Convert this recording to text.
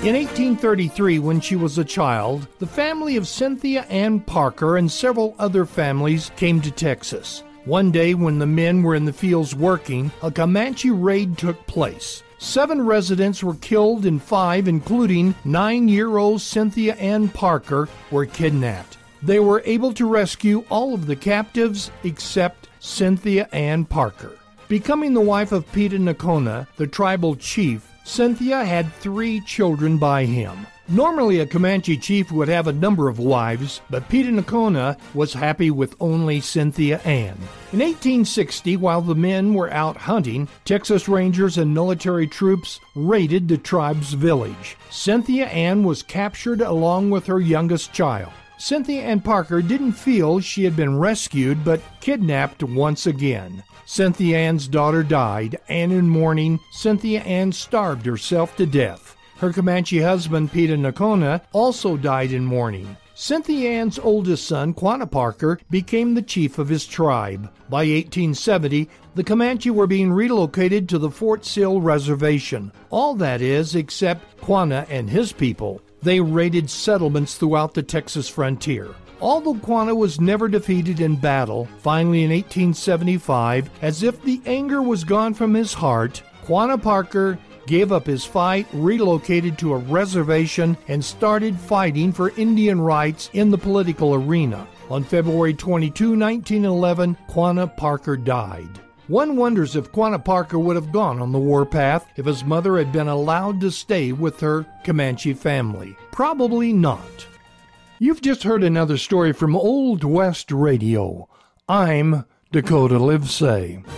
In 1833, when she was a child, the family of Cynthia Ann Parker and several other families came to Texas. One day when the men were in the fields working, a Comanche raid took place. 7 residents were killed and 5, including 9-year-old Cynthia Ann Parker, were kidnapped. They were able to rescue all of the captives except Cynthia Ann Parker. Becoming the wife of Peta Nocona, the tribal chief, Cynthia had 3 children by him. Normally a Comanche chief would have a number of wives, but Peta Nocona was happy with only Cynthia Ann. In 1860, while the men were out hunting, Texas Rangers and military troops raided the tribe's village. Cynthia Ann was captured along with her youngest child. Cynthia Ann Parker didn't feel she had been rescued, but kidnapped once again. Cynthia Ann's daughter died, and in mourning, Cynthia Ann starved herself to death. Her Comanche husband, Peta Nocona, also died in mourning. Cynthia Ann's oldest son, Quanah Parker, became the chief of his tribe. By 1870, the Comanche were being relocated to the Fort Sill Reservation. All that is, except Quanah and his people. They raided settlements throughout the Texas frontier. Although Quanah was never defeated in battle, finally in 1875, as if the anger was gone from his heart, Quanah Parker gave up his fight, relocated to a reservation, and started fighting for Indian rights in the political arena. On February 22, 1911, Quanah Parker died. One wonders if Quanah Parker would have gone on the warpath if his mother had been allowed to stay with her Comanche family. Probably not. You've just heard another story from Old West Radio. I'm Dakota Livesay.